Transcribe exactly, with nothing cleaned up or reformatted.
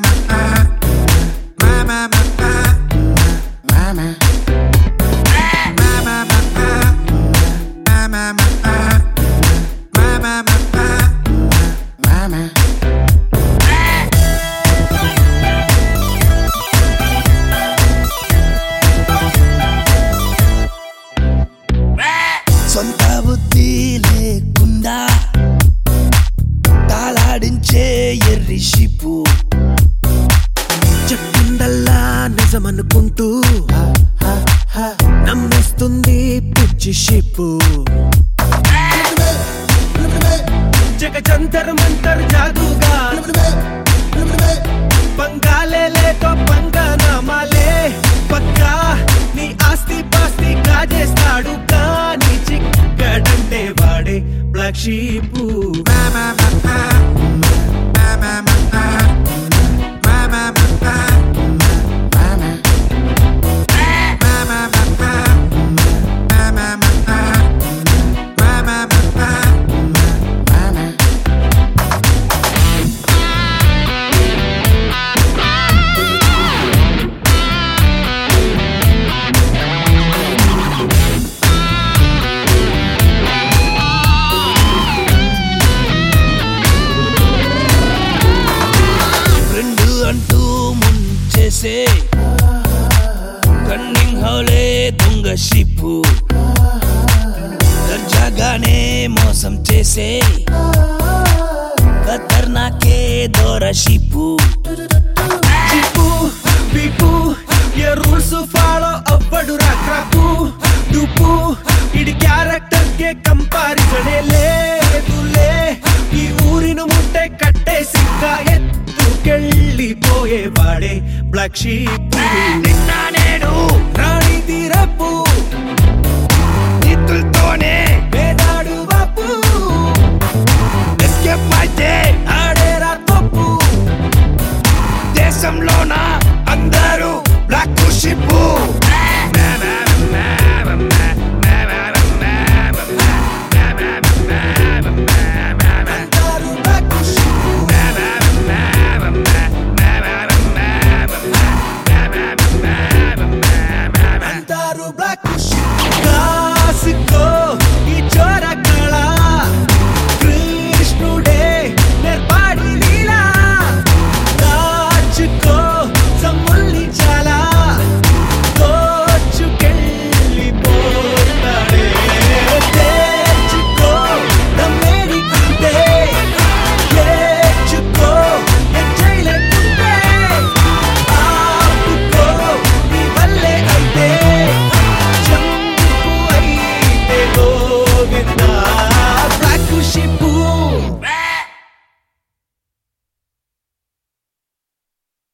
సొంత బుద్ధి లేకుండా తాళాడించే ఎర్రి షిప్పు చెప్పిందల్లా నిజమనుకుంటూ నమ్మేస్తుంది పిచ్చి షిప్పు జగ జంతర్ మంతర్ జాదుగా పంగాలే లేక పంగనామాలే పక్కా నీ ఆస్తి పాస్తి కాజేస్తాడు కానీ చిక్కడంటే వాడే బ్లాక్ షీపు అంటూ ముంచేసే కన్నింగ్ హౌలే దొంగ షిప్పు దర్జాగానే మోసం చేసే ఖతర్నాకే దొర షిప్పు షిప్పు బిప్పు ఏ రూల్స్ ఫాలో అవ్వడు రాక్రాకు డుప్పు ఇడి క్యారెక్టర్ కే కంపారిజనే లేదులే ఈ ఊరిను ముట్టే కట్టేసి ఎత్తుకెళ్ళిపోయేవాడే బ్లాక్ షీప్ నిన్న నేను రాణి తీరప్పు నితులతోనే వేదాడు బాపు ఎస్కేప్ అయితే ఆడేరా తప్పు దేశంలోనా